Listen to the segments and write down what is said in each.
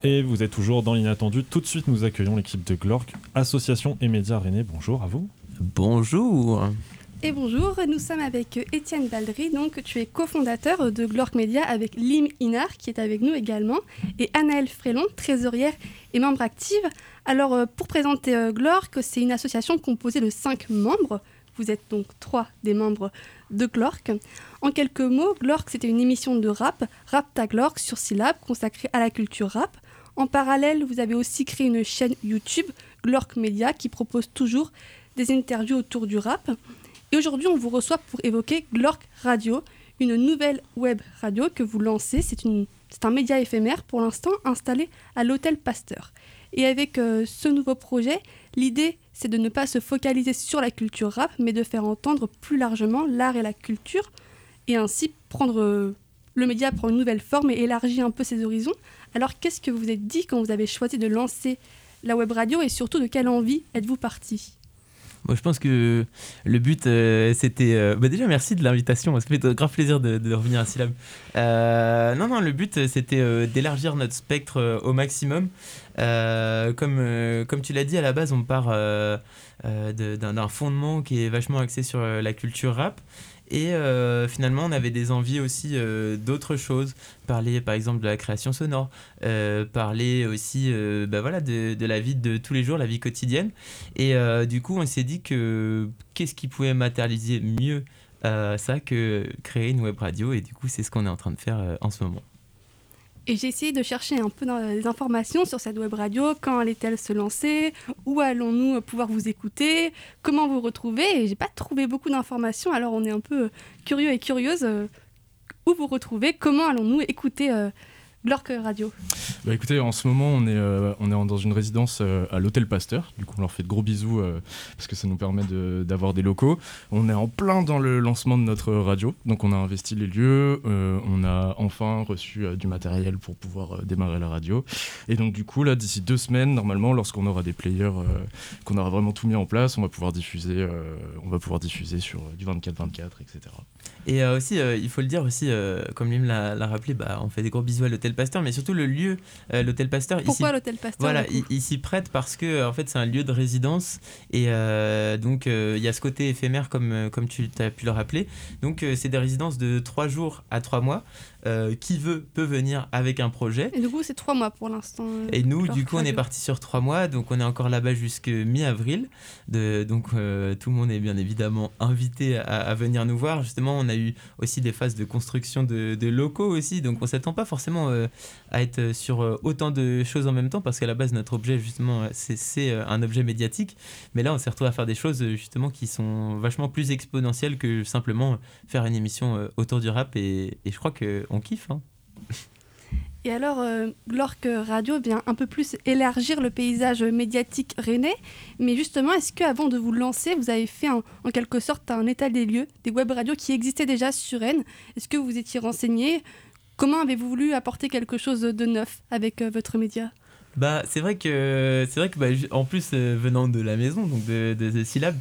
Et vous êtes toujours dans l'inattendu. Tout de suite, nous accueillons l'équipe de GLORK, association et médias rennais. Bonjour à vous. Bonjour. Et bonjour, nous sommes avec Étienne Baldry, donc tu es cofondateur de GLORK Média avec Lim Inar qui est avec nous également, et Anaëlle Frélon, trésorière et membre active. Alors pour présenter GLORK, c'est une association composée de 5 membres. Vous êtes donc 3 des membres de GLORK. En quelques mots, GLORK c'était une émission de rap, Rap ta GLORK sur Syllab, consacrée à la culture rap. En parallèle, vous avez aussi créé une chaîne YouTube, GLORK Média, qui propose toujours des interviews autour du rap. Et aujourd'hui, on vous reçoit pour évoquer GLORK Radio, une nouvelle web radio que vous lancez. C'est un média éphémère pour l'instant installé à l'Hôtel Pasteur. Et avec ce nouveau projet, l'idée, c'est de ne pas se focaliser sur la culture rap, mais de faire entendre plus largement l'art et la culture, et ainsi prendre le média prend une nouvelle forme et élargit un peu ses horizons. Alors, qu'est-ce que vous vous êtes dit quand vous avez choisi de lancer la web radio, et surtout de quelle envie êtes-vous parti ? Moi, je pense que le but, c'était... déjà, merci de l'invitation. Ça fait grave plaisir de revenir à Syllab. Le but, c'était d'élargir notre spectre au maximum. Comme tu l'as dit, à la base, on part d'un fondement qui est vachement axé sur la culture rap. Et finalement, on avait des envies aussi d'autres choses. Parler, par exemple, de la création sonore. Parler aussi de la vie de tous les jours, la vie quotidienne. Et du coup, on s'est dit que qu'est-ce qui pouvait matérialiser mieux ça que créer une web radio. Et du coup, c'est ce qu'on est en train de faire en ce moment. Et j'ai essayé de chercher un peu des informations sur cette web radio. Quand allait-elle se lancer ? Où allons-nous pouvoir vous écouter ? Comment vous retrouver ? Et j'ai pas trouvé beaucoup d'informations, alors on est un peu curieux et curieuse. Où vous retrouvez ? Comment allons-nous écouter GLORK Radio ? Écoutez, en ce moment, on est dans une résidence à l'Hôtel Pasteur. Du coup, on leur fait de gros bisous parce que ça nous permet d'avoir des locaux. On est en plein dans le lancement de notre radio. Donc, on a investi les lieux. On a enfin reçu du matériel pour pouvoir démarrer la radio. Et donc, du coup, là, d'ici 2 semaines, normalement, lorsqu'on aura des players, qu'on aura vraiment tout mis en place, on va pouvoir diffuser sur du 24-24, etc. Et aussi, il faut le dire aussi, comme Lim l'a rappelé, on fait des gros bisous à l'Hôtel Pasteur, mais surtout le lieu, l'Hôtel Pasteur. Pourquoi l'Hôtel Pasteur ? Voilà, il s'y prête parce que en fait, c'est un lieu de résidence et donc il y a ce côté éphémère comme tu as pu le rappeler. Donc c'est des résidences de 3 jours à 3 mois. Qui peut venir avec un projet. Et du coup, c'est 3 mois pour l'instant. Et nous, du coup, on est parti sur 3 mois, donc on est encore là-bas jusque mi-avril. Donc tout le monde est bien évidemment invité à venir nous voir. Justement, on a eu aussi des phases de construction de locaux aussi, donc on ne s'attend pas forcément à être sur autant de choses en même temps, parce qu'à la base, notre objet, justement, c'est un objet médiatique. Mais là, on s'est retrouvé à faire des choses, justement, qui sont vachement plus exponentielles que simplement faire une émission autour du rap. Et je crois qu'on kiffe. Hein. Et alors, GLORK Radio vient un peu plus élargir le paysage médiatique rennais. Mais justement, est-ce qu'avant de vous lancer, vous avez fait en quelque sorte un état des lieux des web radios qui existaient déjà sur Rennes ? Est-ce que vous étiez renseigné ? Comment avez-vous voulu apporter quelque chose de neuf avec votre média ? C'est vrai que en plus venant de la maison, donc de Syllab,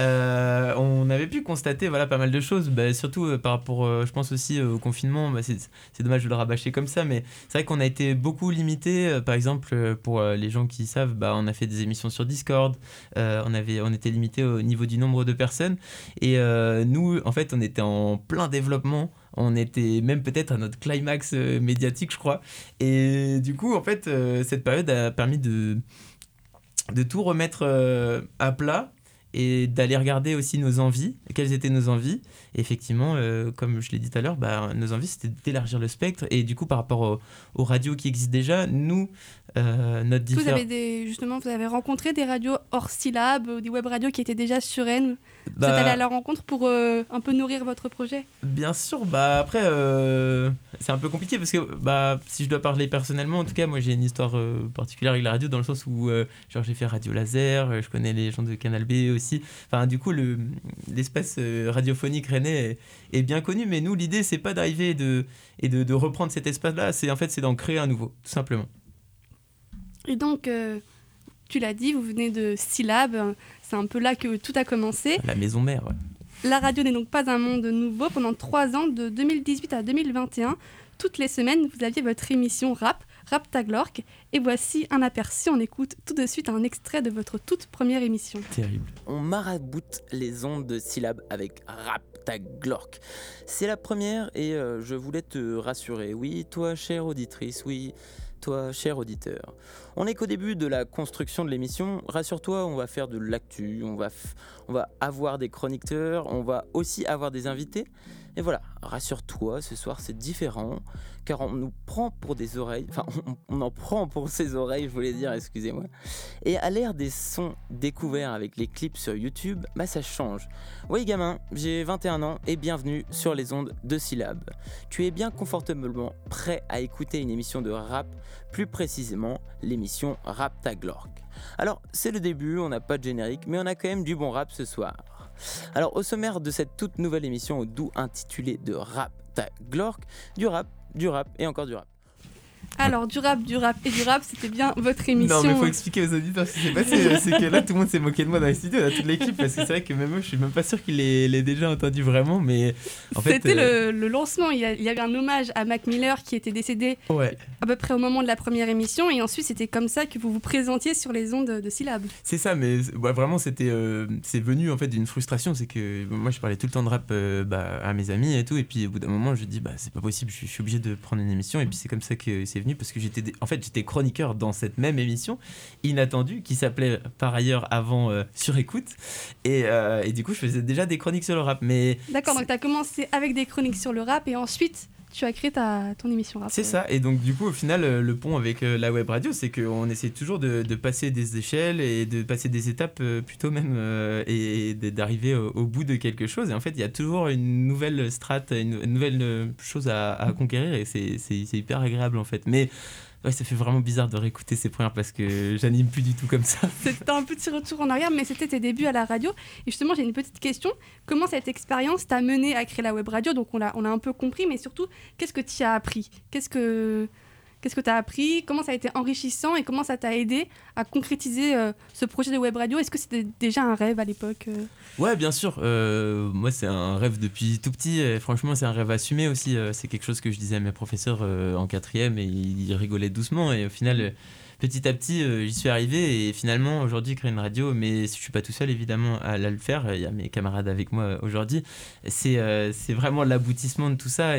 on avait pu constater pas mal de choses, surtout par rapport je pense aussi au confinement. C'est dommage de le rabâcher comme ça, mais c'est vrai qu'on a été beaucoup limité. Par exemple, pour les gens qui savent, on a fait des émissions sur Discord, on était limité au niveau du nombre de personnes, et nous en fait on était en plein développement. On était même peut-être à notre climax médiatique, je crois. Et du coup, en fait, cette période a permis de tout remettre à plat et d'aller regarder aussi nos envies, quelles étaient nos envies. Et effectivement, comme je l'ai dit tout à l'heure, nos envies, c'était d'élargir le spectre. Et du coup, par rapport aux radios qui existent déjà, nous, notre différence... Vous avez rencontré des radios hors Syllab, des web radios qui étaient déjà sur Rennes. Vous êtes allé à leur rencontre pour un peu nourrir votre projet ? Bien sûr, après, c'est un peu compliqué parce que si je dois parler personnellement, en tout cas, moi j'ai une histoire particulière avec la radio dans le sens où j'ai fait Radio Laser, je connais les gens de Canal B aussi. Enfin, du coup, l'espace radiophonique rennais est bien connu, mais nous, l'idée, c'est pas d'arriver et de reprendre cet espace-là, c'est d'en créer un nouveau, tout simplement. Et donc, tu l'as dit, vous venez de Syllab, c'est un peu là que tout a commencé. La maison mère, ouais. La radio n'est donc pas un monde nouveau. Pendant 3 ans, de 2018 à 2021, toutes les semaines, vous aviez votre émission Rap Rap Tag Lork. Et voici un aperçu, on écoute tout de suite un extrait de votre toute première émission. Terrible. On maraboute les ondes de syllabes avec Rap Tag Lork. C'est la première et je voulais te rassurer. Oui, toi, chère auditrice, oui, toi, cher auditeur. On n'est qu'au début de la construction de l'émission. Rassure-toi, on va faire de l'actu, on va avoir des chroniqueurs, on va aussi avoir des invités. Et voilà, rassure-toi, ce soir c'est différent, car on nous prend pour des oreilles, enfin on en prend pour ses oreilles, je voulais dire, excusez-moi. Et à l'ère des sons découverts avec les clips sur YouTube, bah ça change. Oui gamin, j'ai 21 ans et bienvenue sur les ondes de Syllabes. Tu es bien confortablement prêt à écouter une émission de rap, plus précisément l'émission Rap Tag Lork. Alors c'est le début, on n'a pas de générique, mais on a quand même du bon rap ce soir. Alors au sommaire de cette toute nouvelle émission au doux intitulée de Rap Tag Lork, du rap et encore du rap. Alors, du rap et du rap, c'était bien votre émission. Non, mais faut expliquer aux auditeurs ce qui s'est passé. C'est que là, tout le monde s'est moqué de moi dans les studios, là, toute l'équipe, parce que c'est vrai que même eux, je suis même pas sûr qu'il l'ait déjà entendu vraiment, mais en fait... C'était le lancement, il y avait un hommage à Mac Miller qui était décédé à peu près au moment de la première émission, et ensuite c'était comme ça que vous vous présentiez sur les ondes de Syllabes. C'est ça, mais vraiment, c'est venu en fait d'une frustration, c'est que moi, je parlais tout le temps de rap à mes amis et tout, et puis au bout d'un moment, je dis, c'est pas possible, je suis obligé de prendre une émission, et puis c'est comme ça que c'est venu, parce que j'étais chroniqueur dans cette même émission inattendue qui s'appelait par ailleurs avant Sur Écoute et du coup je faisais déjà des chroniques sur le rap. Mais d'accord, donc tu as commencé avec des chroniques sur le rap et ensuite tu as créé ton émission rap. C'est ça, et donc du coup au final le pont avec la web radio, c'est qu'on essaie toujours de passer des échelles et de passer des étapes plutôt même et d'arriver au bout de quelque chose, et en fait il y a toujours une nouvelle strate, une nouvelle chose à conquérir, et c'est hyper agréable en fait. Mais ouais, ça fait vraiment bizarre de réécouter ces premières parce que j'anime plus du tout comme ça. C'était un petit retour en arrière, mais c'était tes débuts à la radio. Et justement, j'ai une petite question. Comment cette expérience t'a mené à créer la web radio ? Donc, on a un peu compris, mais surtout, qu'est-ce que tu as appris ? Qu'est-ce que tu as appris ? Comment ça a été enrichissant et comment ça t'a aidé à concrétiser ce projet de web radio ? Est-ce que c'était déjà un rêve à l'époque ? Ouais, bien sûr. Moi, c'est un rêve depuis tout petit. Et franchement, c'est un rêve assumé aussi. C'est quelque chose que je disais à mes professeurs en 4e et ils rigolaient doucement. Et au final, petit à petit, j'y suis arrivé. Et finalement, aujourd'hui, créer une radio, mais je suis pas tout seul évidemment à le faire. Il y a mes camarades avec moi aujourd'hui. C'est vraiment l'aboutissement de tout ça.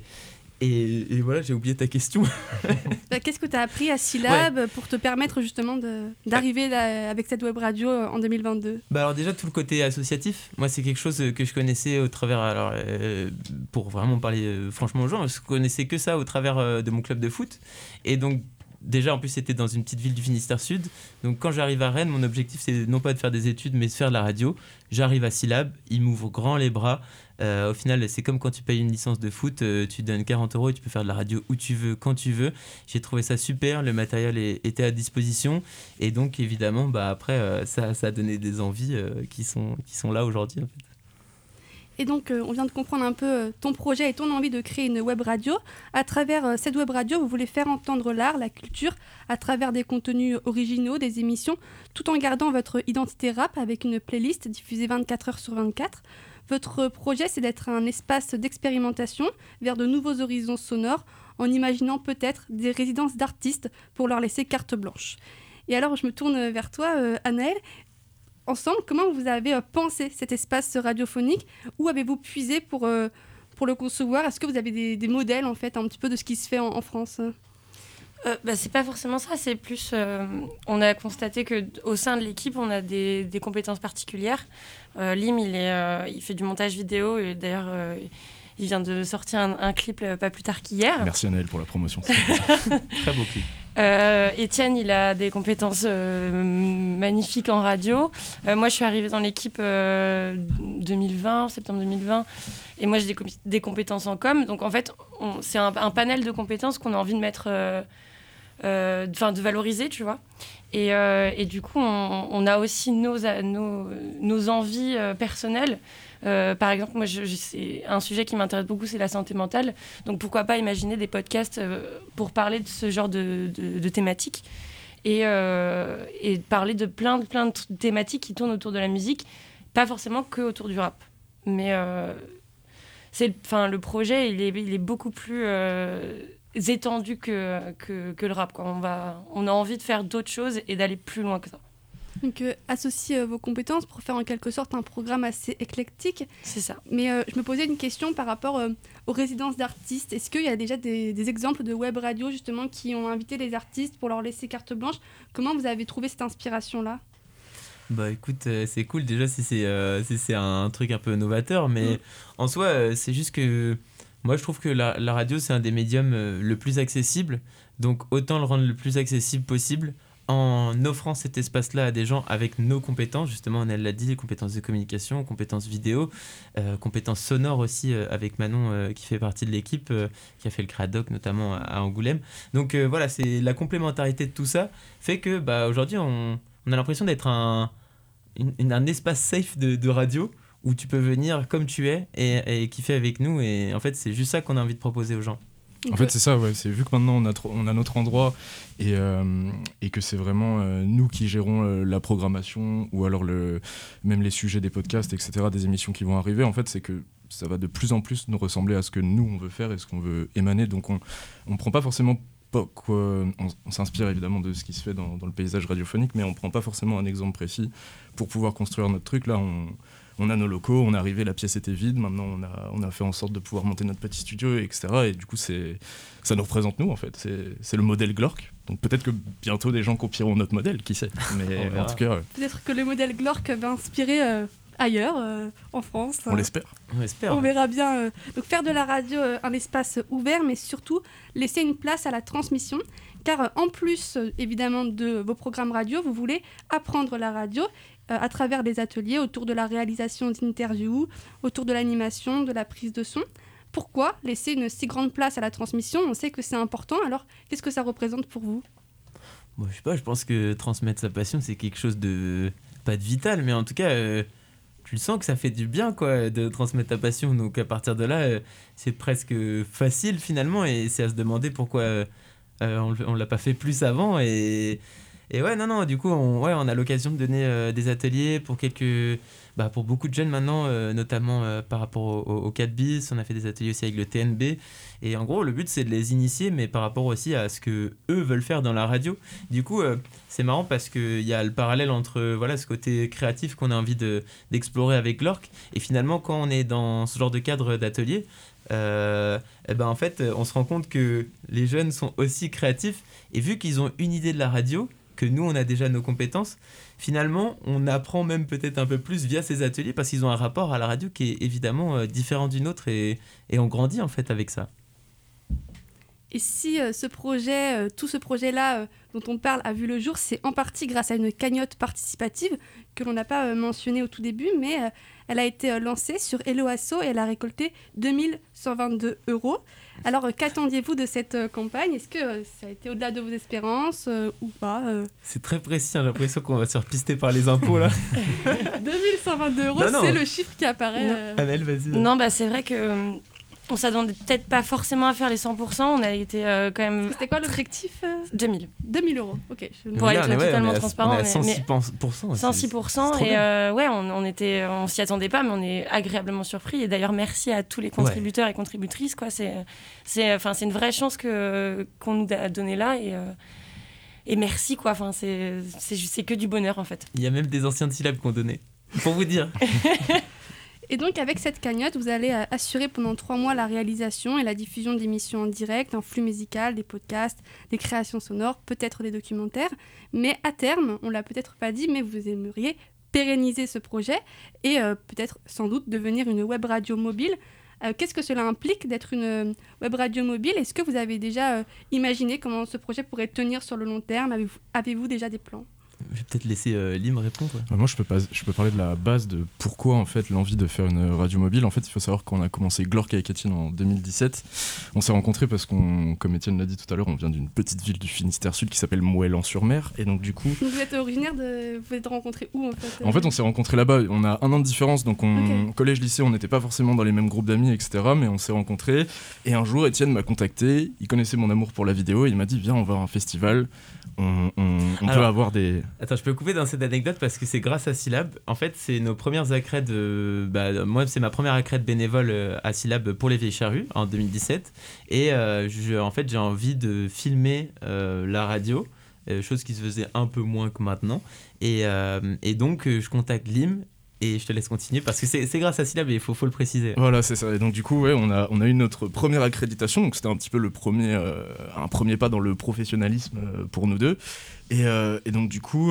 Et voilà, j'ai oublié ta question. Qu'est-ce que tu as appris à Syllabes pour te permettre justement d'arriver avec cette web radio en 2022 ? Alors déjà, tout le côté associatif, moi c'est quelque chose que je connaissais au travers, pour vraiment parler franchement aux gens, je connaissais que ça au travers de mon club de foot. Et donc déjà en plus c'était dans une petite ville du Finistère Sud, donc quand j'arrive à Rennes, mon objectif c'est non pas de faire des études mais de faire de la radio. J'arrive à Syllabes, ils m'ouvrent grand les bras. Au final, c'est comme quand tu payes une licence de foot, tu donnes 40 € et tu peux faire de la radio où tu veux, quand tu veux. J'ai trouvé ça super, le matériel était à disposition, et donc évidemment, après, ça a donné des envies qui sont là aujourd'hui en fait. Et donc, on vient de comprendre un peu ton projet et ton envie de créer une web radio. À travers cette web radio, vous voulez faire entendre l'art, la culture, à travers des contenus originaux, des émissions, tout en gardant votre identité rap avec une playlist diffusée 24 heures sur 24. Votre projet, c'est d'être un espace d'expérimentation vers de nouveaux horizons sonores, en imaginant peut-être des résidences d'artistes pour leur laisser carte blanche. Et alors, je me tourne vers toi, Anaëlle. Ensemble, comment vous avez pensé cet espace radiophonique ? Où avez-vous puisé pour le concevoir ? Est-ce que vous avez des modèles, en fait, un petit peu de ce qui se fait en France ? C'est pas forcément ça, c'est plus... on a constaté qu'au sein de l'équipe, on a des compétences particulières. Lim, il fait du montage vidéo, et d'ailleurs, il vient de sortir un clip pas plus tard qu'hier. Merci Anaëlle pour la promotion. Très beau clip. Étienne, il a des compétences magnifiques en radio. Moi, je suis arrivée dans l'équipe septembre 2020, et moi, j'ai des compétences en com. Donc, en fait, c'est un panel de compétences qu'on a envie de mettre, de valoriser, tu vois. Et du coup, on a aussi nos envies personnelles. Par exemple, moi, c'est un sujet qui m'intéresse beaucoup, c'est la santé mentale. Donc, pourquoi pas imaginer des podcasts pour parler de ce genre de thématiques et parler de plein de thématiques qui tournent autour de la musique, pas forcément que autour du rap. Mais le projet, il est beaucoup plus étendu que le rap, quoi. On a envie de faire d'autres choses et d'aller plus loin que ça. Donc, associer vos compétences pour faire en quelque sorte un programme assez éclectique. C'est ça. Mais je me posais une question par rapport aux résidences d'artistes. Est-ce qu'il y a déjà des exemples de web radio justement qui ont invité les artistes pour leur laisser carte blanche ? Comment vous avez trouvé cette inspiration-là ? Bah écoute, c'est cool déjà si c'est un truc un peu novateur, mais en soi, c'est juste que moi je trouve que la radio c'est un des médiums le plus accessible, donc autant le rendre le plus accessible possible en offrant cet espace-là à des gens avec nos compétences, justement, elle l'a dit, compétences de communication, compétences vidéo, compétences sonores aussi, avec Manon qui fait partie de l'équipe, qui a fait le Cradoc notamment à Angoulême. Donc voilà, c'est la complémentarité de tout ça fait que aujourd'hui on a l'impression d'être un espace safe de radio où tu peux venir comme tu es et kiffer avec nous, et en fait c'est juste ça qu'on a envie de proposer aux gens. En fait, c'est ça, ouais. C'est vu que maintenant on a notre endroit et que c'est vraiment nous qui gérons la programmation ou alors même les sujets des podcasts, etc., des émissions qui vont arriver. En fait, c'est que ça va de plus en plus nous ressembler à ce que nous on veut faire et ce qu'on veut émaner. Donc on prend pas forcément on s'inspire évidemment de ce qui se fait dans le paysage radiophonique, mais on prend pas forcément un exemple précis pour pouvoir construire notre truc. Là, on a nos locaux, on est arrivé, la pièce était vide, maintenant on a fait en sorte de pouvoir monter notre petit studio, etc. Et du coup, ça nous représente nous, en fait. C'est le modèle Glork. Donc peut-être que bientôt des gens copieront notre modèle, qui sait. Mais en tout cas... Peut-être que le modèle Glork va inspirer ailleurs, en France. On l'espère. On verra bien. Donc faire de la radio un espace ouvert, mais surtout laisser une place à la transmission. Car en plus, évidemment, de vos programmes radio, vous voulez apprendre la radio à travers des ateliers autour de la réalisation d'interviews, autour de l'animation, de la prise de son. Pourquoi laisser une si grande place à la transmission ? On sait que c'est important, alors qu'est-ce que ça représente pour vous ? Bon, je sais pas, je pense que transmettre sa passion, c'est quelque chose de... pas de vital, mais en tout cas, tu le sens que ça fait du bien, quoi, de transmettre ta passion. Donc à partir de là, c'est presque facile finalement, et c'est à se demander pourquoi on l'a pas fait plus avant. Et ouais, non, du coup, on a l'occasion de donner des ateliers pour pour beaucoup de jeunes maintenant, notamment par rapport au 4 bis. On a fait des ateliers aussi avec le TNB. Et en gros, le but, c'est de les initier, mais par rapport aussi à ce que eux veulent faire dans la radio. Du coup, c'est marrant parce qu'il y a le parallèle entre ce côté créatif qu'on a envie d'explorer avec Glork. Et finalement, quand on est dans ce genre de cadre d'atelier, en fait, on se rend compte que les jeunes sont aussi créatifs. Et vu qu'ils ont une idée de la radio, que nous on a déjà nos compétences, finalement on apprend même peut-être un peu plus via ces ateliers parce qu'ils ont un rapport à la radio qui est évidemment différent du nôtre, et on grandit en fait avec ça. Et si tout ce projet-là dont on parle a vu le jour, c'est en partie grâce à une cagnotte participative que l'on n'a pas mentionnée au tout début, mais elle a été lancée sur Hello Asso et elle a récolté 2122 €. Alors, qu'attendiez-vous de cette campagne ? Est-ce que ça a été au-delà de vos espérances ou pas C'est très précis, j'ai l'impression qu'on va se faire pister par les impôts là. 2122 €, non. C'est le chiffre qui apparaît. Annelle, vas-y. Non, c'est vrai que... on s'attendait peut-être pas forcément à faire les 100%, on a été quand même... C'était quoi l'objectif ? 2000. 2000 €, ok. Pour être totalement transparent. On est à 106%. 106%, et on s'y attendait pas, mais on est agréablement surpris. Et d'ailleurs, merci à tous les contributeurs et contributrices, quoi. C'est une vraie chance qu'on nous a donnée là, et merci, quoi. Enfin, c'est que du bonheur, en fait. Il y a même des anciens de syllabes qu'on donnait, pour vous dire. Et donc, avec cette cagnotte, vous allez assurer pendant 3 mois la réalisation et la diffusion d'émissions en direct, un flux musical, des podcasts, des créations sonores, peut-être des documentaires. Mais à terme, on ne l'a peut-être pas dit, mais vous aimeriez pérenniser ce projet et peut-être, sans doute, devenir une web radio mobile. Qu'est-ce que cela implique d'être une web radio mobile ? Est-ce que vous avez déjà imaginé comment ce projet pourrait tenir sur le long terme ? Avez-vous déjà des plans ? Je vais peut-être laisser Lim répondre. Moi, je peux parler de la base de pourquoi en fait l'envie de faire une radio mobile. En fait, il faut savoir qu'on a commencé Glork avec Étienne en 2017. On s'est rencontrés parce qu'on, comme Étienne l'a dit tout à l'heure, on vient d'une petite ville du Finistère Sud qui s'appelle Moëlan-sur-Mer. Et donc du coup... Vous êtes originaire vous êtes rencontrés où en fait ? En fait, on s'est rencontrés là-bas. On a 1 an de différence, donc collège-lycée, on n'était pas forcément dans les mêmes groupes d'amis, etc. Mais on s'est rencontrés. Et un jour, Étienne m'a contacté. Il connaissait mon amour pour la vidéo. Et il m'a dit, viens, on va à un festival. On peut avoir des... Attends, je peux couper dans cette anecdote parce que c'est grâce à Syllab. En fait, c'est nos premières accrèdes. Moi, c'est ma première accrède bénévole à Syllab pour les Vieilles Charrues en 2017. Et en fait, j'ai envie de filmer la radio, chose qui se faisait un peu moins que maintenant. Et donc, je contacte Lim. Et je te laisse continuer parce que c'est grâce à Syllab et il faut le préciser. Voilà, c'est ça. Et donc du coup, ouais, on a eu notre première accréditation. Donc c'était un petit peu un premier pas dans le professionnalisme pour nous deux. Et donc du coup,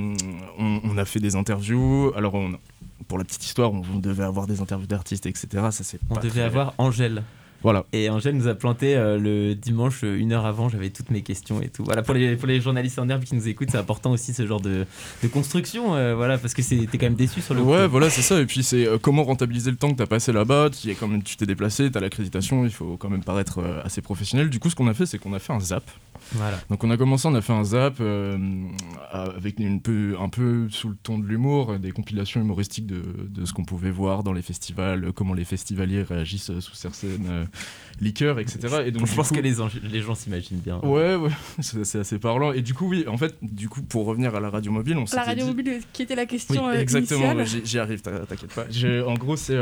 on a fait des interviews. Alors pour la petite histoire, on devait avoir des interviews d'artistes, etc. On devait avoir Angèle. Voilà. Et Angèle nous a planté le dimanche, 1 heure avant, j'avais toutes mes questions et tout. Voilà, pour les journalistes en herbe qui nous écoutent, c'est important aussi ce genre de construction, voilà, parce que t'es quand même déçu sur le coup. Ouais, voilà, c'est ça. Et puis c'est comment rentabiliser le temps que t'as passé là-bas. Tu t'es déplacé, t'as l'accréditation, il faut quand même paraître assez professionnel. Du coup, ce qu'on a fait, c'est qu'on a fait un zap. Voilà. Donc on a fait un zap avec un peu sous le ton de l'humour, des compilations humoristiques de ce qu'on pouvait voir dans les festivals, comment les festivaliers réagissent sous certaines liqueurs, etc. Et donc, je pense que les gens s'imaginent bien. Ouais, c'est assez parlant. Et du coup, oui, en fait, pour revenir à la radio mobile, on s'était dit... La radio mobile qui était la question exactement, initiale. J'y arrive, t'inquiète pas. En gros, c'est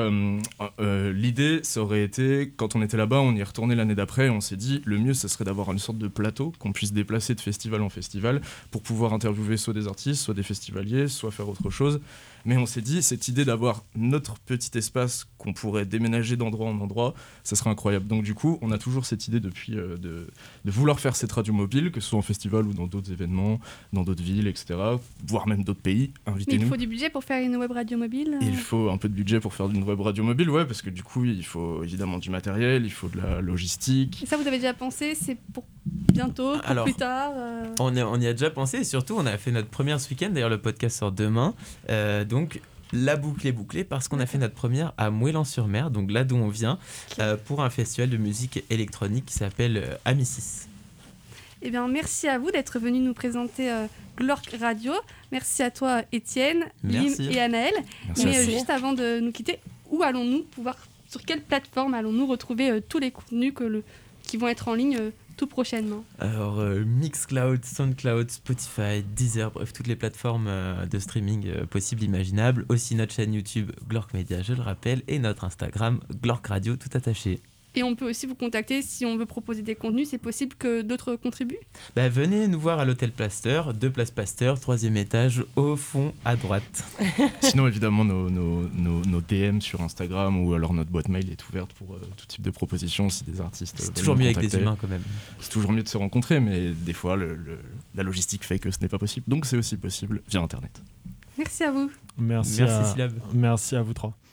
l'idée, ça aurait été, quand on était là-bas, on y est retourné l'année d'après, et on s'est dit, le mieux, ça serait d'avoir une sorte de plateau qu'on puisse déplacer de festival en festival pour pouvoir interviewer soit des artistes, soit des festivaliers, soit faire autre chose. Mais on s'est dit, cette idée d'avoir notre petit espace qu'on pourrait déménager d'endroit en endroit, ça serait incroyable. Donc du coup, on a toujours cette idée depuis de vouloir faire cette radio mobile, que ce soit en festival ou dans d'autres événements, dans d'autres villes, etc. Voire même d'autres pays, invitez-nous. Mais il faut du budget pour faire une web radio mobile Il faut un peu de budget pour faire une web radio mobile, ouais, parce que du coup, il faut évidemment du matériel, il faut de la logistique. Et ça, vous avez déjà pensé, c'est pour bientôt, pour plus tard on y a déjà pensé, et surtout, on a fait notre première ce week-end, d'ailleurs le podcast sort demain, donc la boucle est bouclée parce qu'on a fait notre première à Moëlan-sur-Mer, donc là d'où on vient, pour un festival de musique électronique qui s'appelle Amicis. Eh bien, merci à vous d'être venus nous présenter Glork Radio. Merci à toi, Étienne, Lim et Anaël. Mais juste avant de nous quitter, sur quelle plateforme allons-nous retrouver tous les contenus qui vont être en ligne tout prochainement? Alors, Mixcloud, Soundcloud, Spotify, Deezer, bref, toutes les plateformes de streaming possibles, imaginables. Aussi notre chaîne YouTube Glork Media, je le rappelle, et notre Instagram Glork Radio, tout attaché. Et on peut aussi vous contacter si on veut proposer des contenus. C'est possible que d'autres contribuent? Venez nous voir à l'hôtel Pasteur, 2 places Pasteur, 3e étage, au fond à droite. Sinon, évidemment, nos DM sur Instagram ou alors notre boîte mail est ouverte pour tout type de propositions si des artistes. C'est toujours mieux avec des humains quand même. C'est toujours mieux de se rencontrer, mais des fois, la logistique fait que ce n'est pas possible. Donc, c'est aussi possible via Internet. Merci à vous. Merci à vous 3.